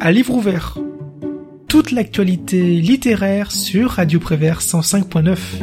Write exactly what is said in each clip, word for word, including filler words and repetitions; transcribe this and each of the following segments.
à livre ouvert. Toute l'actualité littéraire sur Radio Prévert cent cinq point neuf.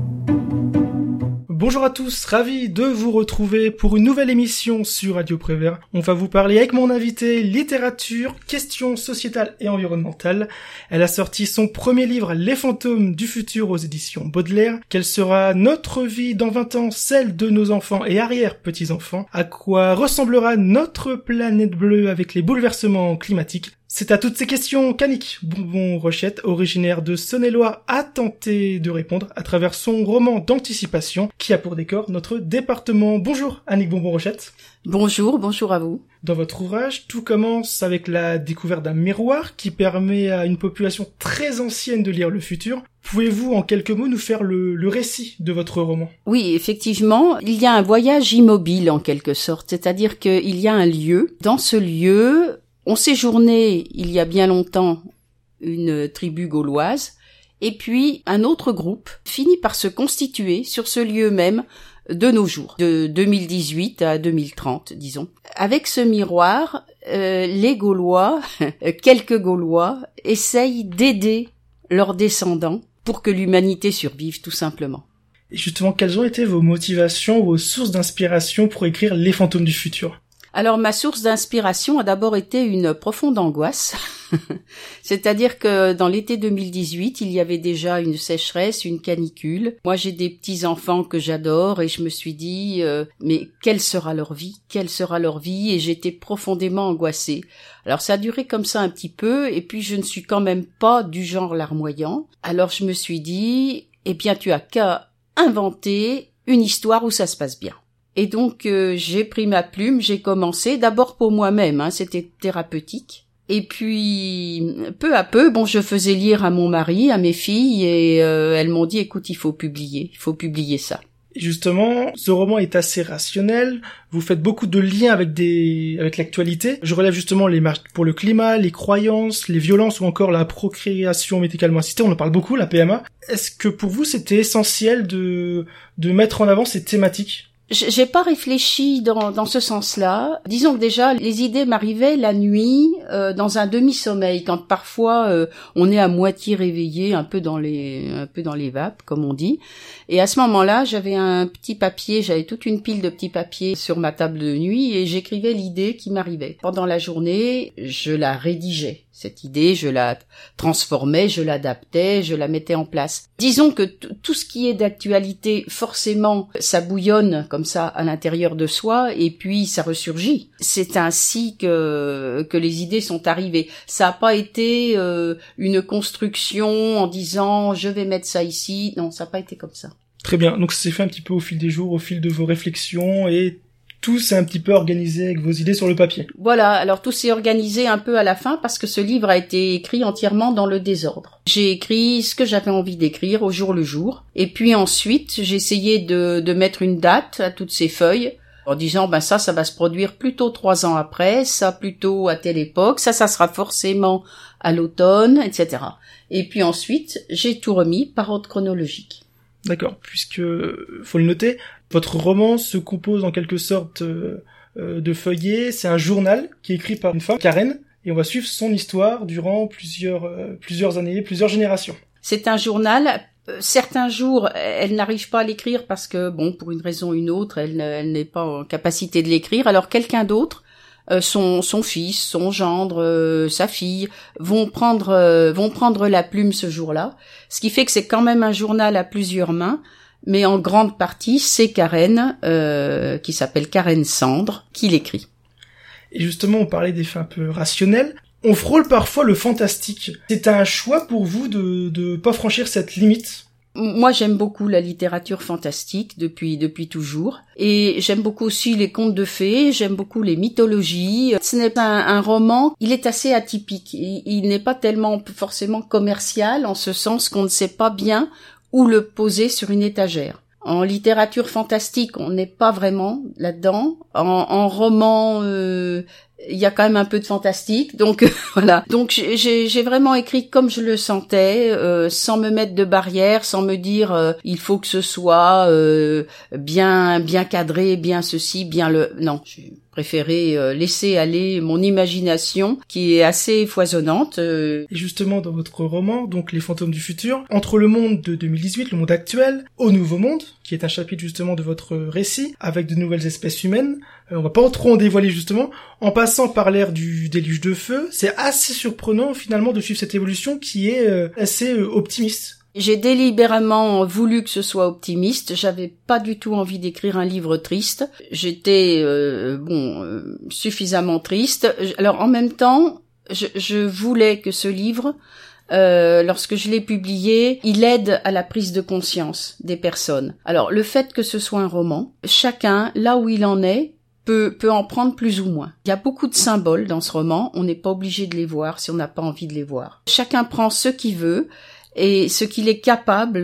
Bonjour à tous, ravi de vous retrouver pour une nouvelle émission sur Radio Prévert. On va vous parler avec mon invité littérature, questions sociétales et environnementales. Elle a sorti son premier livre, Les fantômes du futur aux éditions Baudelaire. Quelle sera notre vie dans vingt ans, celle de nos enfants et arrière-petits-enfants? À quoi ressemblera notre planète bleue avec les bouleversements climatiques? C'est à toutes ces questions qu'Annick Bonbon-Rochette, originaire de Saône-et-Loire, a tenté de répondre à travers son roman d'anticipation qui a pour décor notre département. Bonjour Annick Bonbon-Rochette. Bonjour, bonjour à vous. Dans votre ouvrage, tout commence avec la découverte d'un miroir qui permet à une population très ancienne de lire le futur. Pouvez-vous, en quelques mots, nous faire le, le récit de votre roman? Oui, effectivement, il y a un voyage immobile en quelque sorte, c'est-à-dire qu'il y a un lieu. Dans ce lieu, on séjournait il y a bien longtemps une tribu gauloise, et puis un autre groupe finit par se constituer sur ce lieu même de nos jours, de deux mille dix-huit à deux mille trente, disons. Avec ce miroir, euh, les Gaulois, quelques Gaulois, essayent d'aider leurs descendants pour que l'humanité survive, tout simplement. Et justement, quelles ont été vos motivations, vos sources d'inspiration pour écrire Les fantômes du futur? Alors, ma source d'inspiration a d'abord été une profonde angoisse. C'est-à-dire que dans l'été deux mille dix-huit, il y avait déjà une sécheresse, une canicule. Moi, j'ai des petits-enfants que j'adore et je me suis dit, euh, mais quelle sera leur vie? Quelle sera leur vie? Et j'étais profondément angoissée. Alors, ça a duré comme ça un petit peu et puis je ne suis quand même pas du genre larmoyant. Alors, je me suis dit, eh bien, tu as qu'à inventer une histoire où ça se passe bien. Et donc, euh, j'ai pris ma plume, j'ai commencé, d'abord pour moi-même, hein, c'était thérapeutique. Et puis, peu à peu, bon, je faisais lire à mon mari, à mes filles, et euh, elles m'ont dit, écoute, il faut publier, il faut publier ça. Justement, ce roman est assez rationnel, vous faites beaucoup de liens avec des, avec l'actualité. Je relève justement les marches pour le climat, les croyances, les violences ou encore la procréation médicalement assistée, on en parle beaucoup, la P M A. Est-ce que pour vous c'était essentiel de, de mettre en avant ces thématiques? J'ai pas réfléchi dans, dans ce sens-là. Disons que déjà, les idées m'arrivaient la nuit, euh, dans un demi-sommeil, quand parfois euh, on est à moitié réveillé, un peu dans les, un peu dans les vapes, comme on dit. Et à ce moment-là, j'avais un petit papier, j'avais toute une pile de petits papiers sur ma table de nuit et j'écrivais l'idée qui m'arrivait. Pendant la journée, je la rédigeais. Cette idée, je la transformais, je l'adaptais, je la mettais en place. Disons que t- tout ce qui est d'actualité, forcément, ça bouillonne comme ça à l'intérieur de soi et puis ça ressurgit. C'est ainsi que que les idées sont arrivées. Ça n'a pas été euh, une construction en disant je vais mettre ça ici. Non, ça n'a pas été comme ça. Très bien. Donc ça s'est fait un petit peu au fil des jours, au fil de vos réflexions et tout s'est un petit peu organisé avec vos idées sur le papier. Voilà, alors tout s'est organisé un peu à la fin parce que ce livre a été écrit entièrement dans le désordre. J'ai écrit ce que j'avais envie d'écrire au jour le jour. Et puis ensuite, j'ai essayé de, de mettre une date à toutes ces feuilles en disant, ben ça, ça va se produire plutôt trois ans après, ça plutôt à telle époque, ça, ça sera forcément à l'automne, et cetera. Et puis ensuite, j'ai tout remis par ordre chronologique. D'accord, puisque, faut le noter, votre roman se compose en quelque sorte euh, de feuillets. C'est un journal qui est écrit par une femme, Karen, et on va suivre son histoire durant plusieurs euh, plusieurs années, plusieurs générations. C'est un journal. Euh, certains jours, elle n'arrive pas à l'écrire parce que, bon, pour une raison ou une autre, elle, elle n'est pas en capacité de l'écrire. Alors quelqu'un d'autre, euh, son son fils, son gendre, euh, sa fille, vont prendre euh, vont prendre la plume ce jour-là. Ce qui fait que c'est quand même un journal à plusieurs mains. Mais en grande partie, c'est Karen, euh, qui s'appelle Karen Sandre, qui l'écrit. Et justement, on parlait des faits un peu rationnels. On frôle parfois le fantastique. C'est un choix pour vous de de pas franchir cette limite? Moi, j'aime beaucoup la littérature fantastique depuis depuis toujours, et j'aime beaucoup aussi les contes de fées. J'aime beaucoup les mythologies. Ce n'est pas un, un roman. Il est assez atypique. Il, il n'est pas tellement forcément commercial en ce sens qu'on ne sait pas bien ou le poser sur une étagère. En littérature fantastique, on n'est pas vraiment là-dedans. En, en roman euh, il y a quand même un peu de fantastique, donc voilà. Donc j'ai, j'ai vraiment écrit comme je le sentais, euh, sans me mettre de barrière, sans me dire euh, il faut que ce soit euh, bien bien cadré, bien ceci, bien le. Non, j'ai préféré euh, laisser aller mon imagination qui est assez foisonnante. Euh. Et justement dans votre roman, donc Les Fantômes du Futur, entre le monde de deux mille dix-huit, le monde actuel, au Nouveau Monde, qui est un chapitre justement de votre récit, avec de nouvelles espèces humaines, euh, on va pas trop en dévoiler justement, en passant par l'ère du déluge de feu, c'est assez surprenant finalement de suivre cette évolution qui est euh, assez euh, optimiste. J'ai délibérément voulu que ce soit optimiste. J'avais pas du tout envie d'écrire un livre triste. J'étais euh, bon euh, suffisamment triste. Alors en même temps, je, je voulais que ce livre, euh, lorsque je l'ai publié, il aide à la prise de conscience des personnes. Alors le fait que ce soit un roman, chacun là où il en est peut peut en prendre plus ou moins. Il y a beaucoup de symboles dans ce roman. On n'est pas obligé de les voir si on n'a pas envie de les voir. Chacun prend ce qu'il veut et ce qu'il est capable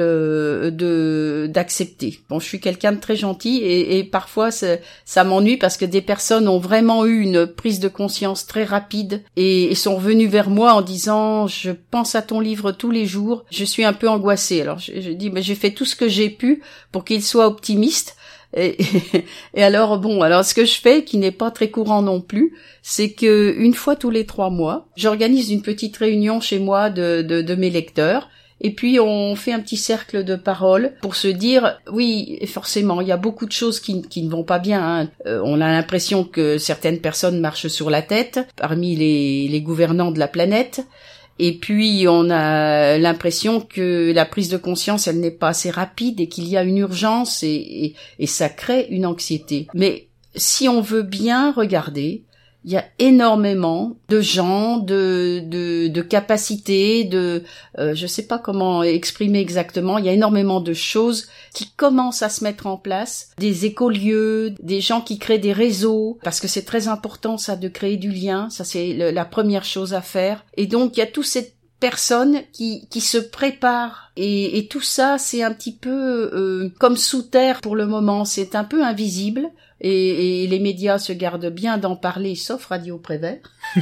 de d'accepter. Bon, je suis quelqu'un de très gentil et, et parfois ça, ça m'ennuie parce que des personnes ont vraiment eu une prise de conscience très rapide et, et sont revenues vers moi en disant je pense à ton livre tous les jours, je suis un peu angoissée. Alors je, je dis mais j'ai fait tout ce que j'ai pu pour qu'il soit optimiste. Et, et, et alors bon, alors ce que je fais, qui n'est pas très courant non plus, c'est que une fois tous les trois mois, j'organise une petite réunion chez moi de, de, de mes lecteurs. Et puis on fait un petit cercle de parole pour se dire, oui, forcément, il y a beaucoup de choses qui, qui ne vont pas bien. Hein. Euh, on a l'impression que certaines personnes marchent sur la tête parmi les, les gouvernants de la planète. Et puis on a l'impression que la prise de conscience, elle n'est pas assez rapide et qu'il y a une urgence et, et, et ça crée une anxiété. Mais si on veut bien regarder, il y a énormément de gens, de de, de capacités, de euh, je sais pas comment exprimer exactement. Il y a énormément de choses qui commencent à se mettre en place, des écolieux, des gens qui créent des réseaux, parce que c'est très important ça de créer du lien. Ça c'est le, la première chose à faire. Et donc il y a toutes ces personnes qui qui se préparent et, et tout ça c'est un petit peu euh, comme sous terre pour le moment. C'est un peu invisible. Et, et les médias se gardent bien d'en parler, sauf Radio Prévert.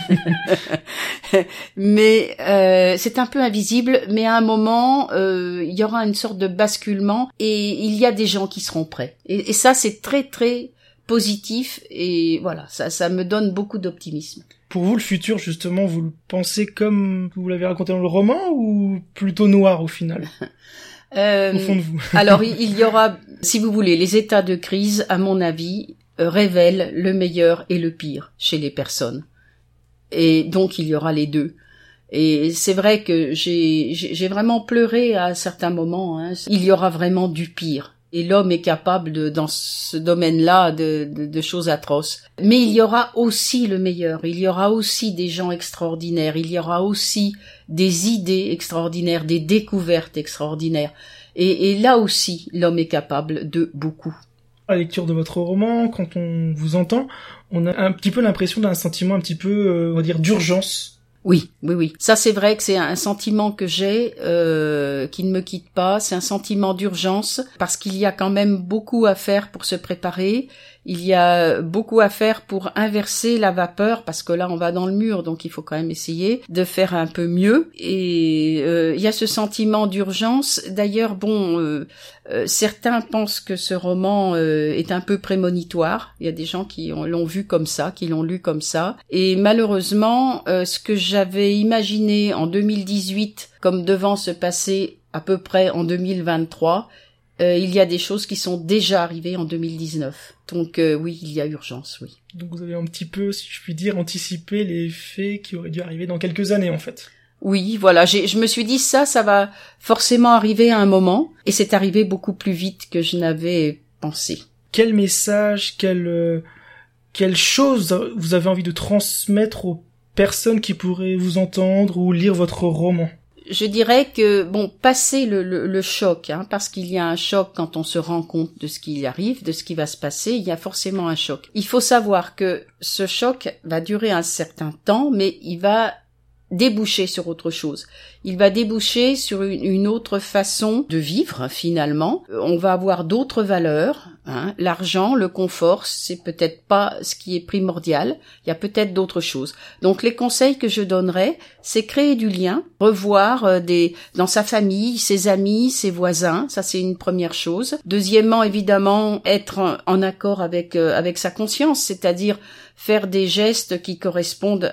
mais euh, c'est un peu invisible, mais à un moment, euh, il y aura une sorte de basculement et il y a des gens qui seront prêts. Et, et ça, c'est très, très positif et voilà, ça, ça me donne beaucoup d'optimisme. Pour vous, le futur, justement, vous le pensez comme vous l'avez raconté dans le roman ou plutôt noir au final ? Euh, au fond de vous. Alors, il y aura, si vous voulez, les états de crise, à mon avis, euh, révèlent le meilleur et le pire chez les personnes. Et donc, il y aura les deux. Et c'est vrai que j'ai, j'ai, j'ai vraiment pleuré à certains moments. Hein. Il y aura vraiment du pire. Et l'homme est capable de, dans ce domaine-là, de, de, de choses atroces. Mais il y aura aussi le meilleur. Il y aura aussi des gens extraordinaires. Il y aura aussi des idées extraordinaires, des découvertes extraordinaires. Et, et là aussi, l'homme est capable de beaucoup. À la lecture de votre roman, quand on vous entend, on a un petit peu l'impression d'un sentiment un petit peu, euh, on va dire, d'urgence. Oui, oui, oui. Ça, c'est vrai que c'est un sentiment que j'ai, euh, qui ne me quitte pas. C'est un sentiment d'urgence parce qu'il y a quand même beaucoup à faire pour se préparer. Il y a beaucoup à faire pour inverser la vapeur parce que là, on va dans le mur, donc il faut quand même essayer de faire un peu mieux. Et euh, il y a ce sentiment d'urgence. D'ailleurs, bon, euh, euh, certains pensent que ce roman euh, est un peu prémonitoire. Il y a des gens qui ont, l'ont vu comme ça, qui l'ont lu comme ça. Et malheureusement, euh, ce que j'avais imaginé en deux mille dix-huit comme devant se passer à peu près en deux mille vingt-trois, euh, il y a des choses qui sont déjà arrivées en deux mille dix-neuf. Donc euh, oui, il y a urgence, oui. Donc vous avez un petit peu, si je puis dire, anticipé les faits qui auraient dû arriver dans quelques années, en fait. Oui, voilà, j'ai, je me suis dit ça, ça va forcément arriver à un moment, et c'est arrivé beaucoup plus vite que je n'avais pensé. Quel message, quelle, euh, quelle chose vous avez envie de transmettre aux personnes qui pourraient vous entendre ou lire votre roman? Je dirais que, bon, passer le, le, le choc, hein, parce qu'il y a un choc quand on se rend compte de ce qui arrive, de ce qui va se passer, il y a forcément un choc. Il faut savoir que ce choc va durer un certain temps, mais il va déboucher sur autre chose. Il va déboucher sur une, une autre façon de vivre, finalement. On va avoir d'autres valeurs. Hein. L'argent, le confort, c'est peut-être pas ce qui est primordial. Il y a peut-être d'autres choses. Donc, les conseils que je donnerais, c'est créer du lien, revoir euh, des dans sa famille, ses amis, ses voisins. Ça, c'est une première chose. Deuxièmement, évidemment, être en, en accord avec euh, avec sa conscience, c'est-à-dire faire des gestes qui correspondent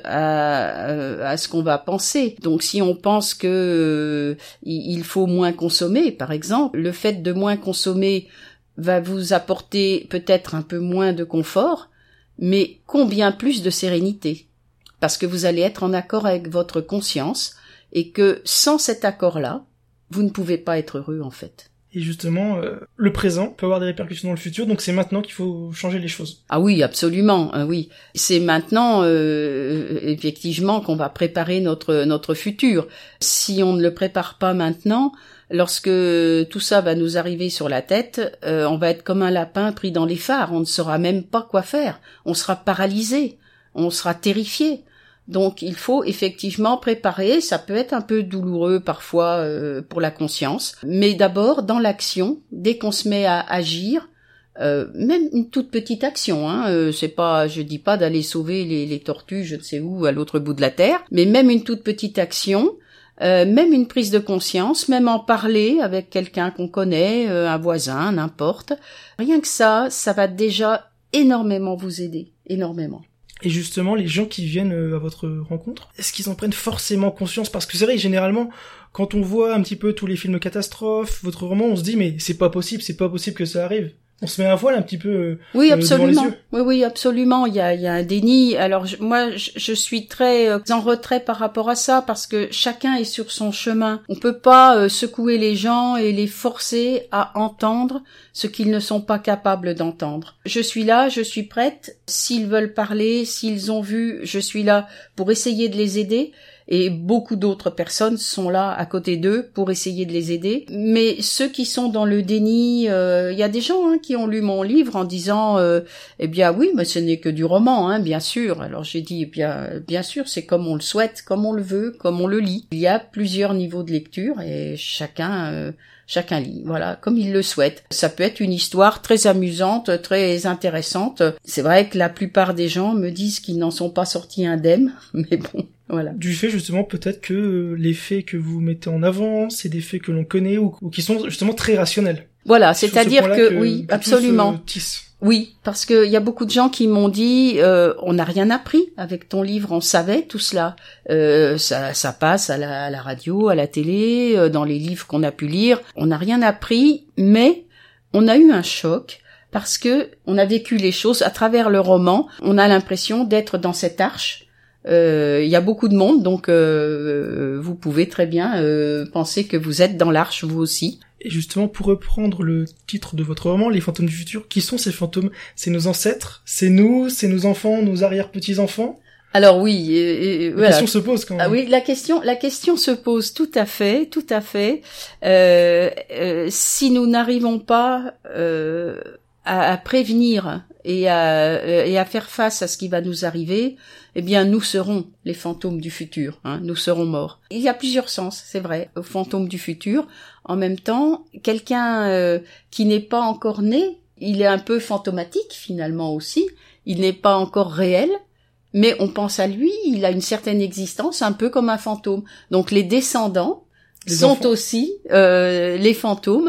à, à ce qu'on va penser. Donc, si on pense que euh, il faut moins consommer, par exemple, le fait de moins consommer va vous apporter peut-être un peu moins de confort, mais combien plus de sérénité, parce que vous allez être en accord avec votre conscience et que sans cet accord-là, vous ne pouvez pas être heureux, en fait. Et justement, euh, le présent peut avoir des répercussions dans le futur, donc c'est maintenant qu'il faut changer les choses. Ah oui, absolument, euh, oui. C'est maintenant, euh, effectivement, qu'on va préparer notre notre futur. Si on ne le prépare pas maintenant, lorsque tout ça va nous arriver sur la tête, euh, on va être comme un lapin pris dans les phares. On ne saura même pas quoi faire. On sera paralysé. On sera terrifié. Donc, il faut effectivement préparer. Ça peut être un peu douloureux parfois euh, pour la conscience, mais d'abord dans l'action. Dès qu'on se met à agir, euh, même une toute petite action. Hein, euh, c'est pas, je dis pas d'aller sauver les, les tortues, je ne sais où, à l'autre bout de la terre, mais même une toute petite action. Euh, même une prise de conscience, même en parler avec quelqu'un qu'on connaît, euh, un voisin, n'importe. Rien que ça, ça va déjà énormément vous aider, énormément. Et justement, les gens qui viennent à votre rencontre, est-ce qu'ils en prennent forcément conscience? Parce que c'est vrai, généralement, quand on voit un petit peu tous les films catastrophes, votre roman, on se dit, mais c'est pas possible, c'est pas possible que ça arrive. On se met un voile un petit peu euh, oui, absolument. devant les yeux. Oui, oui, absolument. Il y a, il y a un déni. Alors je, moi, je, je suis très euh, en retrait par rapport à ça parce que chacun est sur son chemin. On peut pas euh, secouer les gens et les forcer à entendre ce qu'ils ne sont pas capables d'entendre. Je suis là, je suis prête. S'ils veulent parler, s'ils ont vu, je suis là pour essayer de les aider. Et beaucoup d'autres personnes sont là à côté d'eux pour essayer de les aider. Mais ceux qui sont dans le déni, il euh, y a des gens hein, qui ont lu mon livre en disant euh, « Eh bien oui, mais ce n'est que du roman, hein, bien sûr. » Alors j'ai dit eh « bien, bien sûr, c'est comme on le souhaite, comme on le veut, comme on le lit. » Il y a plusieurs niveaux de lecture et chacun... Euh, Chacun lit, voilà, comme il le souhaite. Ça peut être une histoire très amusante, très intéressante. C'est vrai que la plupart des gens me disent qu'ils n'en sont pas sortis indemnes, mais bon, voilà. Du fait justement peut-être que les faits que vous mettez en avant, c'est des faits que l'on connaît ou, ou qui sont justement très rationnels. Voilà, c'est-à-dire que, que oui, que absolument. Tout se tisse. Oui, parce que il y a beaucoup de gens qui m'ont dit euh, on n'a rien appris avec ton livre, on savait tout cela. Euh, ça, ça passe à la, à la radio, à la télé, euh, dans les livres qu'on a pu lire. On n'a rien appris, mais on a eu un choc parce que on a vécu les choses à travers le roman. On a l'impression d'être dans cette arche. Euh, il y a beaucoup de monde, donc euh, vous pouvez très bien euh, penser que vous êtes dans l'arche vous aussi. Et justement, pour reprendre le titre de votre roman, Les fantômes du futur, qui sont ces fantômes? C'est nos ancêtres? C'est nous? C'est nos enfants? Nos arrière-petits-enfants? Alors oui, et, et, la voilà. question se pose quand même. Ah oui, la question, la question se pose tout à fait, tout à fait. Euh, euh, si nous n'arrivons pas euh, à, à prévenir et à, et à faire face à ce qui va nous arriver, eh bien, nous serons les fantômes du futur. Hein, nous serons morts. Il y a plusieurs sens, c'est vrai, aux fantômes du futur. En même temps, quelqu'un euh, qui n'est pas encore né, il est un peu fantomatique finalement aussi. Il n'est pas encore réel. Mais on pense à lui, il a une certaine existence, un peu comme un fantôme. Donc les descendants les sont enfants. aussi euh, les fantômes,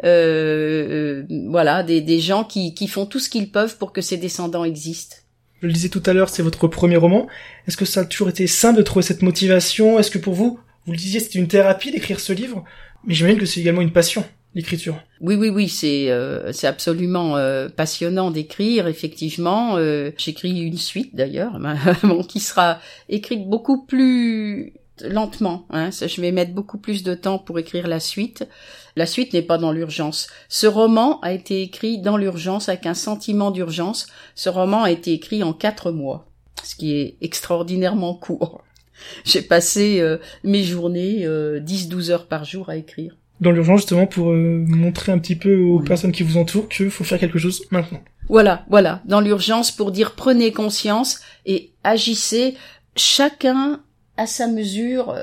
euh, euh, voilà, des, des gens qui, qui font tout ce qu'ils peuvent pour que ces descendants existent. Je le disais tout à l'heure, c'est votre premier roman. Est-ce que ça a toujours été simple de trouver cette motivation? Est-ce que pour vous, vous le disiez, c'était une thérapie d'écrire ce livre? Mais j'imagine que c'est également une passion, l'écriture. Oui, oui, oui, c'est euh, c'est absolument euh, passionnant d'écrire, effectivement. Euh, j'écris une suite, d'ailleurs, bon, qui sera écrite beaucoup plus lentement. Hein. Je vais mettre beaucoup plus de temps pour écrire la suite. La suite n'est pas dans l'urgence. Ce roman a été écrit dans l'urgence, avec un sentiment d'urgence. Ce roman a été écrit en quatre mois, ce qui est extraordinairement court. J'ai passé euh, mes journées euh, dix douze heures par jour à écrire. Dans l'urgence, justement, pour euh, montrer un petit peu aux oui. personnes qui vous entourent qu'il faut faire quelque chose maintenant. Voilà, voilà. Dans l'urgence, pour dire prenez conscience et agissez. Chacun à sa mesure,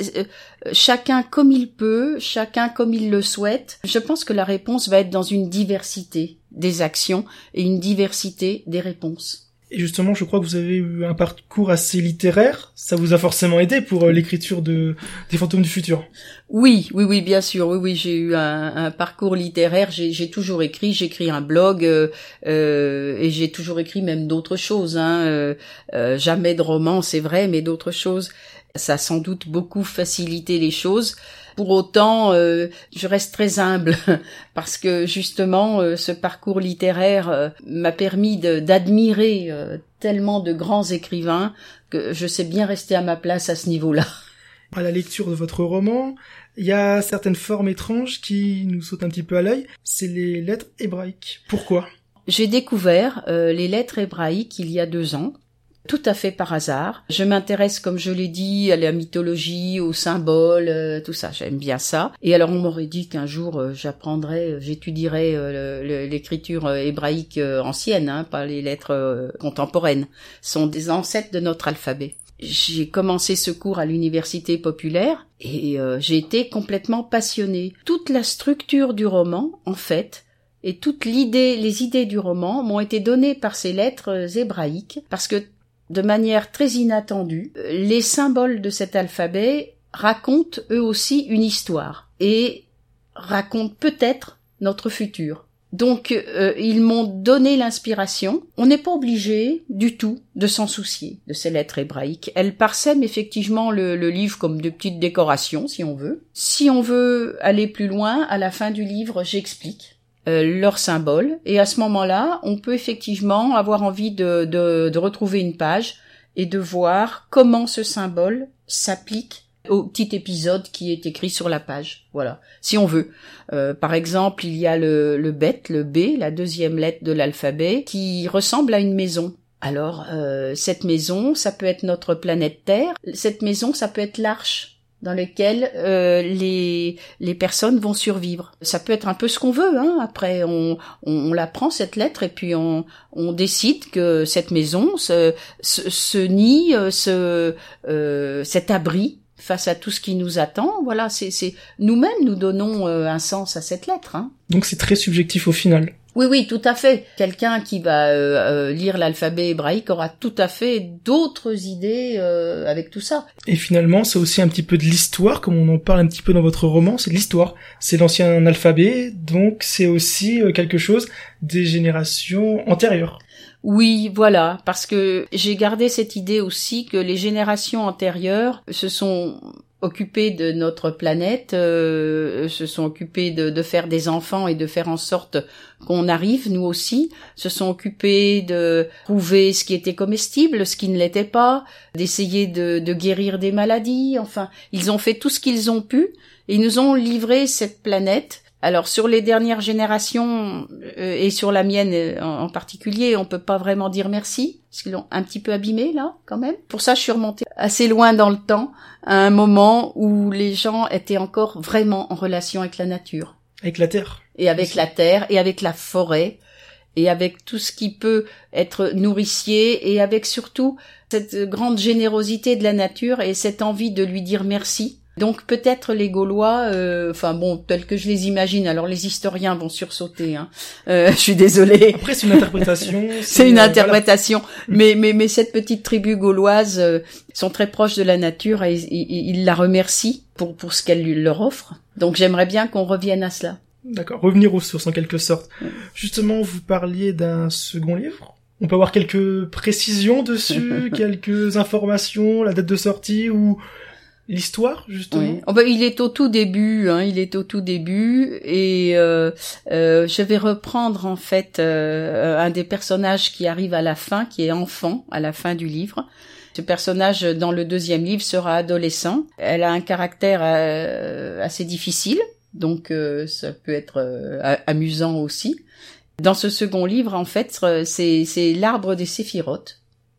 chacun comme il peut, chacun comme il le souhaite. Je pense que la réponse va être dans une diversité des actions et une diversité des réponses. Et justement, je crois que vous avez eu un parcours assez littéraire. Ça vous a forcément aidé pour euh, l'écriture de des Fantômes du futur. Oui, oui, oui, bien sûr. Oui, oui, j'ai eu un, un parcours littéraire. J'ai, j'ai toujours écrit. J'écris un blog euh, euh, et j'ai toujours écrit même d'autres choses. Hein, euh, euh, jamais de romans, c'est vrai, mais d'autres choses. Ça a sans doute beaucoup facilité les choses. Pour autant, euh, je reste très humble parce que justement, euh, ce parcours littéraire euh, m'a permis de, d'admirer euh, tellement de grands écrivains que je sais bien rester à ma place à ce niveau-là. À la lecture de votre roman, il y a certaines formes étranges qui nous sautent un petit peu à l'œil. C'est les lettres hébraïques. Pourquoi ? J'ai découvert euh, les lettres hébraïques il y a deux ans. Tout à fait par hasard. Je m'intéresse, comme je l'ai dit, à la mythologie, aux symboles, euh, tout ça. J'aime bien ça. Et alors, on m'aurait dit qu'un jour, euh, j'apprendrais, euh, j'étudierais euh, le, l'écriture euh, hébraïque euh, ancienne, hein, pas les lettres euh, contemporaines. Ce sont des ancêtres de notre alphabet. J'ai commencé ce cours à l'université populaire et euh, j'ai été complètement passionnée. Toute la structure du roman, en fait, et toute l'idée, les idées du roman m'ont été données par ces lettres hébraïques, parce que de manière très inattendue, les symboles de cet alphabet racontent eux aussi une histoire et racontent peut-être notre futur. Donc euh, ils m'ont donné l'inspiration. On n'est pas obligé du tout de s'en soucier de ces lettres hébraïques. Elles parsèment effectivement le, le livre comme de petites décorations, si on veut. Si on veut aller plus loin, à la fin du livre, j'explique Euh, leurs symboles, et à ce moment-là, on peut effectivement avoir envie de, de, de retrouver une page et de voir comment ce symbole s'applique au petit épisode qui est écrit sur la page. Voilà, si on veut. Euh, par exemple, il y a le, le bet, le B, la deuxième lettre de l'alphabet, qui ressemble à une maison. Alors, euh, cette maison, ça peut être notre planète Terre. Cette maison, ça peut être l'arche dans lequel euh, les les personnes vont survivre. Ça peut être un peu ce qu'on veut, hein. Après, on, on on la prend cette lettre et puis on on décide que cette maison, ce ce, ce nid, ce euh, cet abri face à tout ce qui nous attend, voilà, c'est c'est nous-mêmes nous donnons euh, un sens à cette lettre, hein. Donc c'est très subjectif au final. Oui, oui, tout à fait. Quelqu'un qui va euh, euh, lire l'alphabet hébraïque aura tout à fait d'autres idées euh, avec tout ça. Et finalement, c'est aussi un petit peu de l'histoire, comme on en parle un petit peu dans votre roman, c'est de l'histoire. C'est l'ancien alphabet, donc c'est aussi euh, quelque chose des générations antérieures. Oui, voilà, parce que j'ai gardé cette idée aussi que les générations antérieures se sont occupés de notre planète, euh, se sont occupés de, de faire des enfants et de faire en sorte qu'on arrive, nous aussi, se sont occupés de prouver ce qui était comestible, ce qui ne l'était pas, d'essayer de, de guérir des maladies, enfin, ils ont fait tout ce qu'ils ont pu et ils nous ont livré cette planète. Alors sur les dernières générations euh, et sur la mienne euh, en, en particulier, on peut pas vraiment dire merci parce qu'ils l'ont un petit peu abîmé là quand même. Pour ça, je suis remontée assez loin dans le temps, à un moment où les gens étaient encore vraiment en relation avec la nature, avec la terre, et avec la terre et avec la forêt et avec tout ce qui peut être nourricier et avec surtout cette grande générosité de la nature et cette envie de lui dire merci. Donc peut-être les Gaulois, euh, enfin bon, tels que je les imagine, alors les historiens vont sursauter, hein. Euh, je suis désolée. Après c'est une interprétation. C'est, c'est une euh, interprétation, voilà. mais, mais mais cette petite tribu gauloise euh, sont très proches de la nature et ils la remercient pour pour ce qu'elle leur offre. Donc j'aimerais bien qu'on revienne à cela. D'accord, revenir aux sources en quelque sorte. Ouais. Justement, vous parliez d'un second livre. On peut avoir quelques précisions dessus, quelques informations, la date de sortie ou l'histoire, justement. Oui. Oh ben, il est au tout début, hein, il est au tout début, et euh, euh, je vais reprendre en fait euh, un des personnages qui arrive à la fin, qui est enfant à la fin du livre. Ce personnage dans le deuxième livre sera adolescent. Elle a un caractère euh, assez difficile, donc euh, ça peut être euh, amusant aussi. Dans ce second livre, en fait, c'est, c'est l'arbre des séphirotes,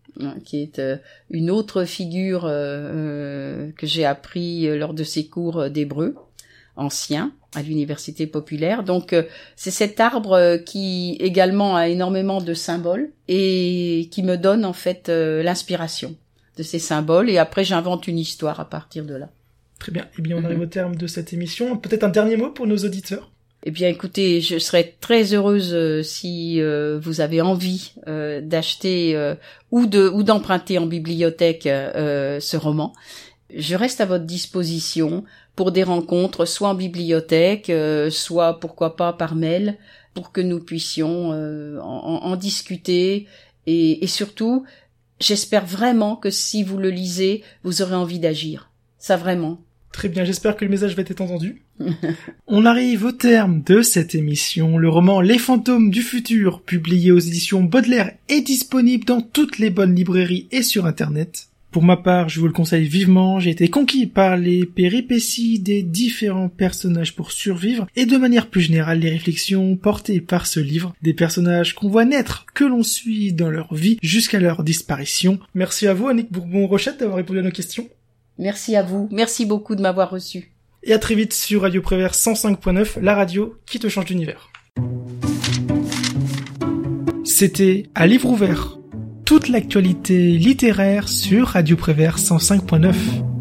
qui est euh, une autre figure euh, que j'ai appris lors de ces cours d'hébreu ancien à l'université populaire. Donc euh, c'est cet arbre qui également a énormément de symboles et qui me donne en fait euh, l'inspiration de ces symboles, et après j'invente une histoire à partir de là. Très bien. Eh bien, on arrive au terme de cette émission. Peut-être un dernier mot pour nos auditeurs? Eh bien, écoutez, je serais très heureuse euh, si euh, vous avez envie euh, d'acheter euh, ou de ou d'emprunter en bibliothèque euh, ce roman. Je reste à votre disposition pour des rencontres, soit en bibliothèque, euh, soit pourquoi pas par mail, pour que nous puissions euh, en, en discuter. Et, et surtout, j'espère vraiment que si vous le lisez, vous aurez envie d'agir. Ça vraiment. Très bien, j'espère que le message va être entendu. On arrive au terme de cette émission. Le roman Les fantômes du futur, publié aux éditions Baudelaire, est disponible dans toutes les bonnes librairies et sur Internet. Pour ma part, je vous le conseille vivement, j'ai été conquis par les péripéties des différents personnages pour survivre, et de manière plus générale les réflexions portées par ce livre, des personnages qu'on voit naître, que l'on suit dans leur vie jusqu'à leur disparition. Merci à vous, Annick Bourbon-Rochette, d'avoir répondu à nos questions. Merci à vous. Merci beaucoup de m'avoir reçu. Et à très vite sur Radio Prévert cent cinq point neuf, la radio qui te change d'univers. C'était À Livre Ouvert. Toute l'actualité littéraire sur Radio Prévert cent cinq point neuf.